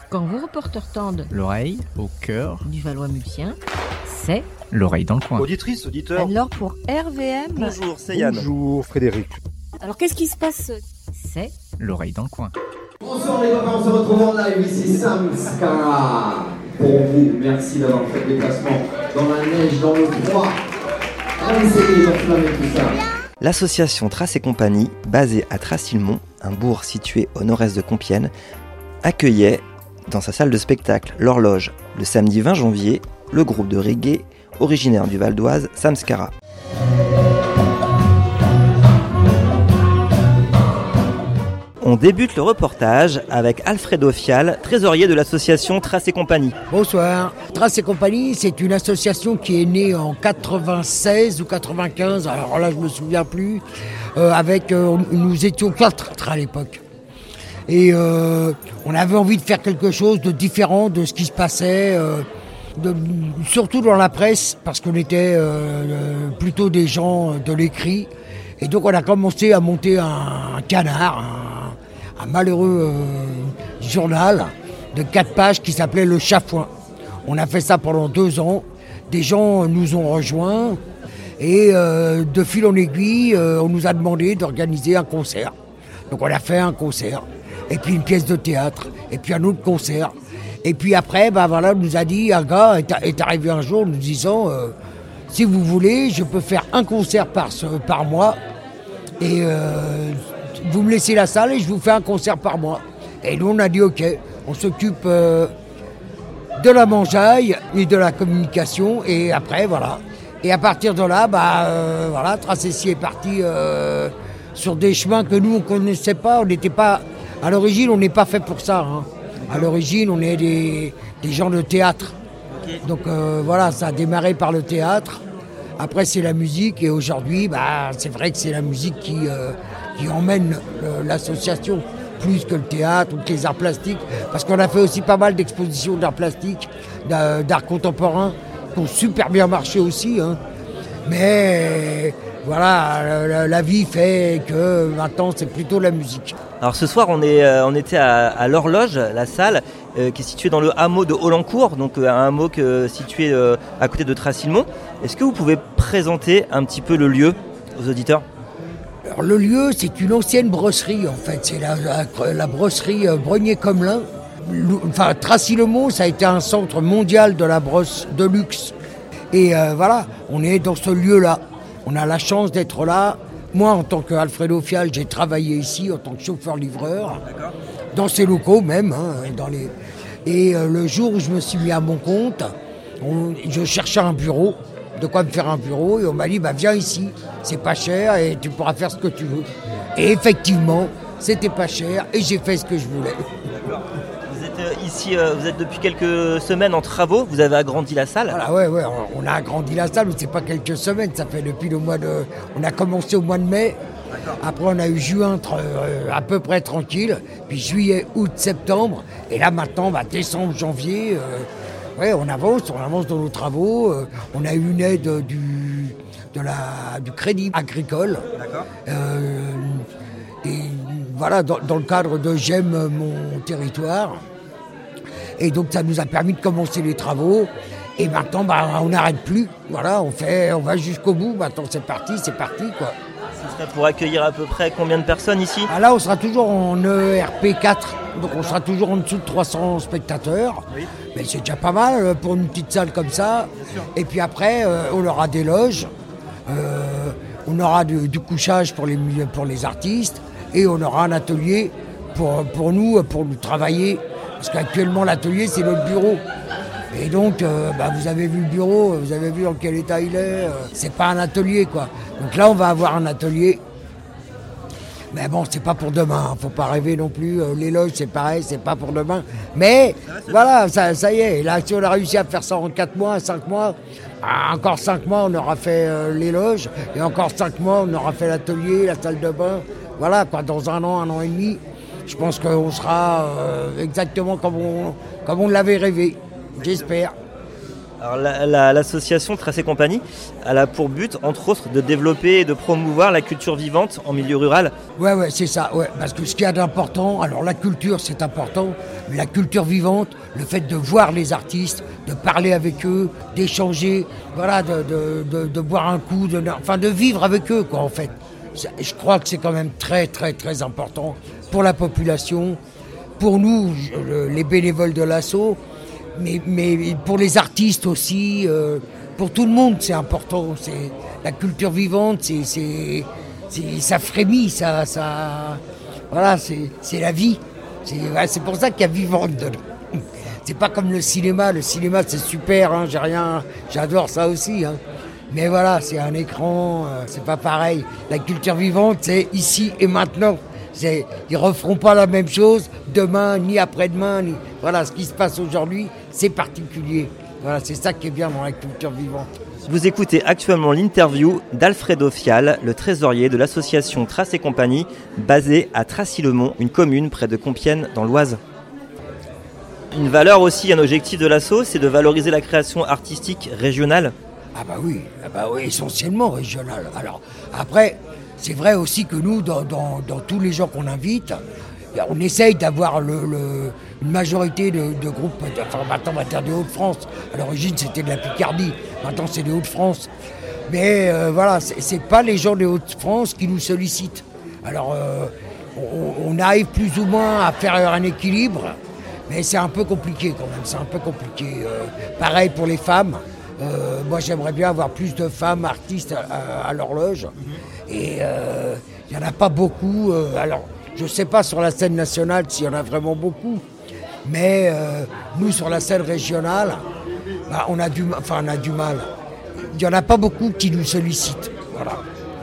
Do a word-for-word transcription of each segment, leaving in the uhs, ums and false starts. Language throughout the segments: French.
Quand vos reporters tendent l'oreille au cœur du Valois-Multien, c'est l'oreille dans le coin. Auditrice, auditeur. Alors pour R V M... Bonjour, c'est Yann. Bonjour Frédéric. Alors qu'est-ce qui se passe? C'est l'oreille dans le coin. Bonsoir les copains, on se retrouve en live ici, Sam Skara. Pour vous, merci d'avoir fait le déplacement dans la neige, dans le froid. Allez, essayez d'enflammer tout ça. L'association Trace et Compagnie, basée à Tracilmont, un bourg situé au nord-est de Compiègne, accueillait dans sa salle de spectacle L'Horloge le samedi vingt janvier le groupe de reggae originaire du Val d'Oise, Sam Skara. On débute le reportage avec Alfredo Fial, trésorier de l'association Trace et Compagnie. Bonsoir. Trace et Compagnie, c'est une association qui est née en quatre-vingt-seize ou quatre-vingt-quinze, alors là je me souviens plus, euh, avec, euh, nous étions quatre à l'époque. Et euh, on avait envie de faire quelque chose de différent de ce qui se passait, euh, de, surtout dans la presse, parce qu'on était euh, plutôt des gens de l'écrit. Et donc on a commencé à monter un, un canard, un, un malheureux euh, journal de quatre pages qui s'appelait Le Chafouin. On a fait ça pendant deux ans. Des gens nous ont rejoints et euh, de fil en aiguille, euh, on nous a demandé d'organiser un concert. Donc on a fait un concert, et puis une pièce de théâtre, et puis un autre concert. Et puis après, bah voilà, on nous a dit, un gars est, est arrivé un jour nous disant... Euh, si vous voulez, je peux faire un concert par, par mois et euh, vous me laissez la salle et je vous fais un concert par mois. Et nous, on a dit ok, on s'occupe euh, de la mangeaille et de la communication et après, voilà. Et à partir de là, bah, euh, voilà, Tracessi est parti euh, sur des chemins que nous, on ne connaissait pas. On n'était pas, à l'origine, on n'est pas fait pour ça. Hein. À l'origine, on est des, des gens de théâtre. Donc euh, voilà, ça a démarré par le théâtre, après c'est la musique et aujourd'hui bah, c'est vrai que c'est la musique qui, euh, qui emmène euh, l'association plus que le théâtre ou que les arts plastiques, parce qu'on a fait aussi pas mal d'expositions d'arts plastiques, d'art, d'art contemporain, qui ont super bien marché aussi, hein. Mais voilà, la, la vie fait que maintenant c'est plutôt la musique. Alors ce soir on, est, euh, on était à, à l'Horloge, la salle euh, qui est située dans le hameau de Holencourt, donc euh, un hameau que, situé euh, à côté de Tracilmont. Est-ce que vous pouvez présenter un petit peu le lieu aux auditeurs ? Alors le lieu, c'est une ancienne brosserie en fait, c'est la, la, la brosserie euh, Brenier-Comelin. Enfin, Tracilmont, ça a été un centre mondial de la brosse de luxe. Et euh, voilà, on est dans ce lieu-là. On a la chance d'être là. Moi, en tant qu'Alfredo Fial, j'ai travaillé ici en tant que chauffeur-livreur, dans ces locaux même. Hein, dans les... Et euh, le jour où je me suis mis à mon compte, on... je cherchais un bureau, de quoi me faire un bureau, et on m'a dit, bah, viens ici, c'est pas cher et tu pourras faire ce que tu veux. Et effectivement, c'était pas cher et j'ai fait ce que je voulais. D'accord. Vous êtes euh, ici, euh, vous êtes depuis quelques semaines en travaux, vous avez agrandi la salle. Voilà, ouais, ouais, on a agrandi la salle, mais c'est pas quelques semaines, ça fait depuis le mois de... On a commencé au mois de mai, d'accord. Après on a eu juin euh, à peu près tranquille, puis juillet, août, septembre, et là maintenant, bah, décembre, janvier, euh, ouais, on avance, on avance dans nos travaux, euh, on a eu une aide euh, du, de la, du crédit agricole. D'accord. Euh, et voilà, dans, dans le cadre de J'aime mon territoire. Et donc ça nous a permis de commencer les travaux. Et maintenant, bah, on n'arrête plus. Voilà, on fait, on va jusqu'au bout. Maintenant, c'est parti, c'est parti, quoi. Ce serait pour accueillir à peu près combien de personnes ici ? Ah, là, on sera toujours en E R P quatre. Donc on sera toujours en dessous de trois cents spectateurs. Oui. Mais c'est déjà pas mal pour une petite salle comme ça. Et puis après, euh, on aura des loges. Euh, on aura du, du couchage pour les, pour les artistes. Et on aura un atelier pour, pour nous, pour nous travailler. Parce qu'actuellement, l'atelier, c'est notre bureau. Et donc, euh, bah, vous avez vu le bureau, vous avez vu dans quel état il est. Euh, c'est pas un atelier, quoi. Donc là, on va avoir un atelier. Mais bon, c'est pas pour demain. Faut pas rêver non plus. Euh, les loges, c'est pareil, c'est pas pour demain. Mais voilà, ça, ça y est. Là, si on a réussi à faire ça en quatre mois, cinq mois, ah, encore cinq mois, on aura fait euh, les loges. Et encore cinq mois, on aura fait l'atelier, la salle de bain. Voilà, quoi. Dans un an, un an et demi. Je pense qu'on sera euh, exactement comme on, comme on l'avait rêvé, j'espère. Alors, la, la, l'association Trace et Compagnie, elle a pour but, entre autres, de développer et de promouvoir la culture vivante en milieu rural. Ouais, ouais, c'est ça, ouais. Parce que ce qu'il y a d'important, alors la culture, c'est important, mais la culture vivante, le fait de voir les artistes, de parler avec eux, d'échanger, voilà, de, de, de, de boire un coup, de, enfin de vivre avec eux, quoi, en fait. Je crois que c'est quand même très, très, très important pour la population, pour nous, les bénévoles de l'asso, mais, mais pour les artistes aussi, euh, pour tout le monde, c'est important. C'est, la culture vivante, c'est, c'est, c'est, ça frémit, ça, ça, voilà, c'est, c'est la vie. C'est, c'est pour ça qu'il y a vivante dedans. C'est pas comme le cinéma. Le cinéma, c'est super, hein, j'ai rien, j'adore ça aussi. Hein. Mais voilà, c'est un écran, euh, c'est pas pareil. La culture vivante, c'est ici et maintenant. C'est, ils referont pas la même chose demain, ni après-demain. Ni, voilà, ce qui se passe aujourd'hui, c'est particulier. Voilà, c'est ça qui est bien dans la culture vivante. Vous écoutez actuellement l'interview d'Alfredo Fial, le trésorier de l'association Trace et Compagnie, basée à Tracy-le-Mont, une commune près de Compiègne, dans l'Oise. Une valeur aussi, un objectif de l'asso, c'est de valoriser la création artistique régionale. Ah bah oui, ah bah oui, essentiellement régionale. Alors après, c'est vrai aussi que nous, dans, dans, dans tous les gens qu'on invite, on essaye d'avoir le, le, une majorité de, de groupes, enfin maintenant on va dire des Hauts-de-France. À l'origine c'était de la Picardie, maintenant c'est des Hauts-de-France. Mais euh, voilà, c'est, c'est pas les gens des Hauts-de-France qui nous sollicitent. Alors euh, on, on arrive plus ou moins à faire un équilibre, mais c'est un peu compliqué quand même, c'est un peu compliqué. Euh, pareil pour les femmes. Euh, moi, j'aimerais bien avoir plus de femmes artistes à, à, à l'horloge. Et il euh, n'y en a pas beaucoup. Euh, alors, je ne sais pas sur la scène nationale s'il y en a vraiment beaucoup. Mais euh, nous, sur la scène régionale, bah, on, a du, enfin, on a du mal. Il n'y en a pas beaucoup qui nous sollicitent. Voilà.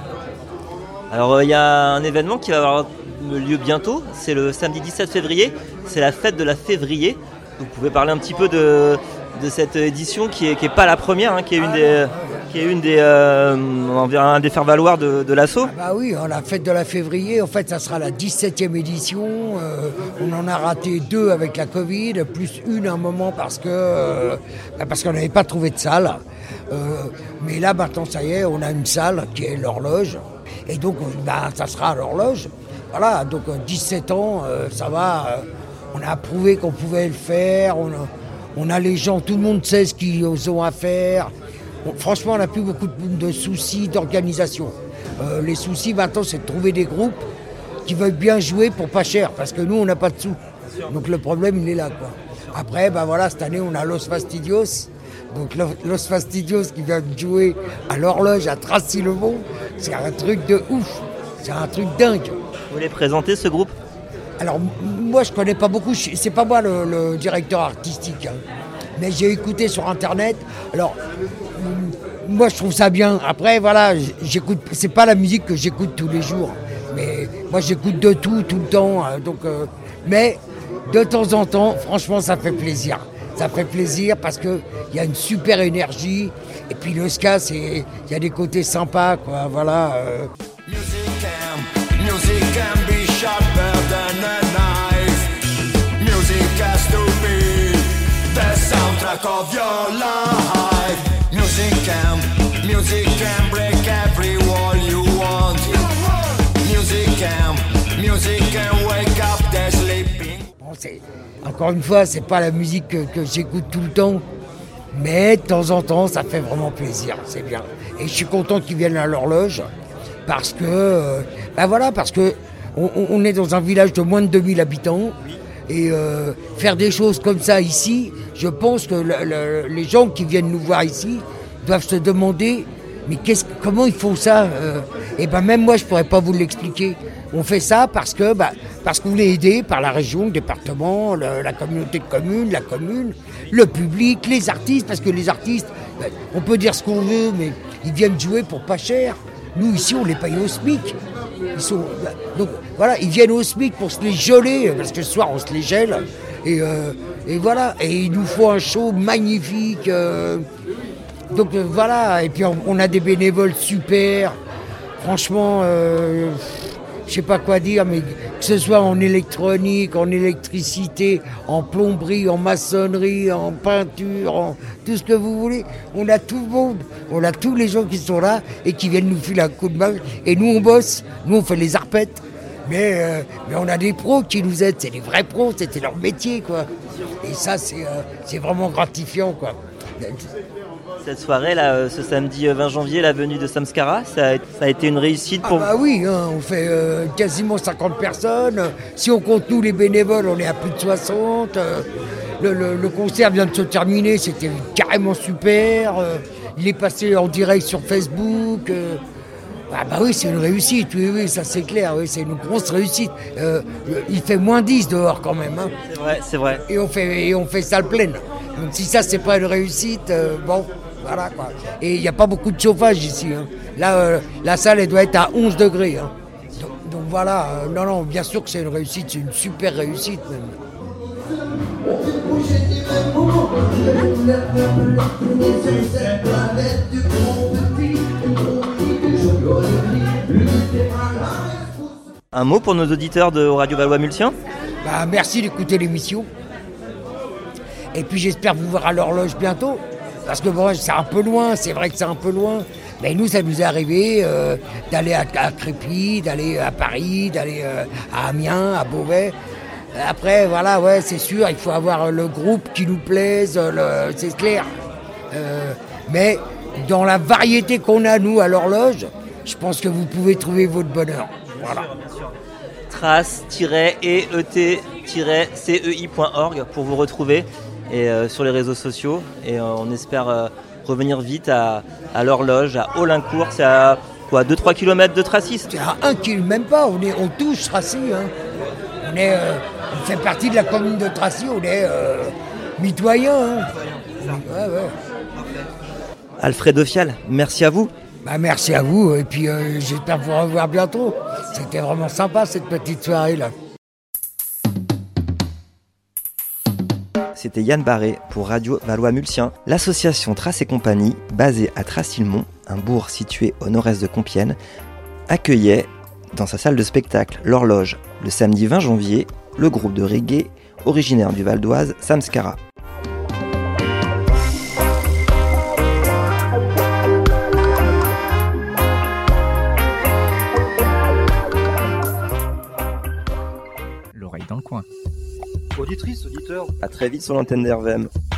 Alors, il euh, y a un événement qui va avoir lieu bientôt. C'est le samedi dix-sept février. C'est la fête de la février. Vous pouvez parler un petit peu de... de cette édition qui est, qui est pas la première, hein, qui est une des, qui est une des, euh, un des faire-valoir de, de l'asso. Ah bah oui, la fête de la février, en fait, ça sera la dix-septième édition. Euh, on en a raté deux avec la Covid, plus une à un moment parce que euh, parce qu'on n'avait pas trouvé de salle. Euh, mais là, maintenant, ça y est, on a une salle qui est l'horloge, et donc, bah, ça sera à l'horloge. Voilà, donc dix-sept ans, euh, ça va. Euh, on a prouvé qu'on pouvait le faire. On a, On a les gens, tout le monde sait ce qu'ils ont à faire. Bon, franchement, on n'a plus beaucoup de, de soucis d'organisation. Euh, les soucis maintenant, c'est de trouver des groupes qui veulent bien jouer pour pas cher, parce que nous, on n'a pas de sous. Donc le problème, il est là, quoi. Après, ben voilà, cette année, on a Los Fastidios. Donc Los Fastidios qui vient de jouer à l'horloge à Tracy-le-Mont. C'est un truc de ouf. C'est un truc dingue. Vous voulez présenter ce groupe ? Alors, moi, je connais pas beaucoup, c'est pas moi le, le directeur artistique, hein. Mais j'ai écouté sur Internet. Alors, moi, je trouve ça bien. Après, voilà, j'écoute, c'est pas la musique que j'écoute tous les jours, mais moi, j'écoute de tout, tout le temps. Hein, donc, euh, mais de temps en temps, franchement, ça fait plaisir. Ça fait plaisir parce qu'il y a une super énergie. Et puis, le ska, il y a des côtés sympas, quoi, voilà. Euh. Music can, music can be sharper than a knife. Music has to be the soundtrack of your life. Music can, music can break every wall you want. Music can, music can wake up the sleeping. Bon, c'est, encore une fois, c'est pas la musique que, que j'écoute tout le temps, mais de temps en temps, ça fait vraiment plaisir, c'est bien. Et je suis content qu'ils viennent à l'horloge. Parce que, euh, ben voilà, parce que on, on est dans un village de moins de deux mille habitants et euh, faire des choses comme ça ici, je pense que le, le, les gens qui viennent nous voir ici doivent se demander, mais qu'est-ce, comment ils font ça euh, Et ben même moi, je pourrais pas vous l'expliquer. On fait ça parce que, ben, parce qu'on est aidé par la région, le département, le, la communauté de communes, la commune, le public, les artistes, parce que les artistes, ben, on peut dire ce qu'on veut, mais ils viennent jouer pour pas cher. Nous, ici, on les paye au SMIC. Ils sont, donc, voilà, ils viennent au SMIC pour se les geler, parce que ce soir, on se les gèle. Et, euh, et voilà, et il nous faut un show magnifique. Euh, donc, euh, voilà, et puis on, on a des bénévoles super. Franchement, euh, je sais pas quoi dire, mais que ce soit en électronique, en électricité, en plomberie, en maçonnerie, en peinture, en tout ce que vous voulez. On a tout le monde, on a tous les gens qui sont là et qui viennent nous filer un coup de main. Et nous, on bosse, nous, on fait les arpettes. Mais, euh, mais on a des pros qui nous aident, c'est des vrais pros, c'était leur métier, quoi. Et ça, c'est, euh, c'est vraiment gratifiant, quoi. Cette soirée, là, ce samedi vingt janvier, la venue de Samskara, ça a, ça a été une réussite pour ah bah oui, hein, on fait euh, quasiment cinquante personnes. Si on compte nous, les bénévoles, on est à plus de soixante. Euh, le, le, le concert vient de se terminer, c'était carrément super. Euh, il est passé en direct sur Facebook. Euh, Ah bah oui, c'est une réussite, oui, oui, ça c'est clair, oui, c'est une grosse réussite. Euh, il fait moins dix dehors quand même. Hein. C'est vrai, c'est vrai. Et on fait, et on fait salle pleine. Donc si ça c'est pas une réussite, euh, bon, voilà quoi. Et il n'y a pas beaucoup de chauffage ici. Hein. Là, euh, la salle elle doit être à onze degrés. Hein. Donc, donc voilà, euh, non, non, bien sûr que c'est une réussite, c'est une super réussite même. Un mot pour nos auditeurs de Radio Valois-Mulsien ? Bah, merci d'écouter l'émission. Et puis j'espère vous voir à l'horloge bientôt. Parce que bon, c'est un peu loin, c'est vrai que c'est un peu loin. Mais nous, ça nous est arrivé euh, d'aller à, à Crépy, d'aller à Paris, d'aller euh, à Amiens, à Beauvais. Après, voilà, ouais, c'est sûr, il faut avoir le groupe qui nous plaise, le, c'est clair. Euh, mais dans la variété qu'on a, nous, à l'horloge, je pense que vous pouvez trouver votre bonheur. Voilà. trace tiret e e t tiret c e i point org pour vous retrouver et, euh, sur les réseaux sociaux. Et euh, on espère euh, revenir vite à, à l'horloge, à Aullincourt. C'est à quoi, deux à trois kilomètres de Tracy ? C'est à un kilomètre, même pas, on, est, on touche Tracy. Hein. On, est, euh, on fait partie de la commune de Tracy, on est euh, mitoyen. Hein. Ouais, ouais. Alfred Fial, merci à vous. Bah, merci à vous, et puis euh, j'espère vous revoir bientôt. C'était vraiment sympa cette petite soirée-là. C'était Yann Barré pour Radio Valois-Mulsien. L'association Trace et Compagnie, basée à Tracilmont, un bourg situé au nord-est de Compiègne, accueillait dans sa salle de spectacle L'Horloge, le samedi vingt janvier, le groupe de reggae originaire du Val d'Oise, Samskara. L'oreille dans le coin. Auditrice, auditeur. À très vite sur l'antenne d'R V M.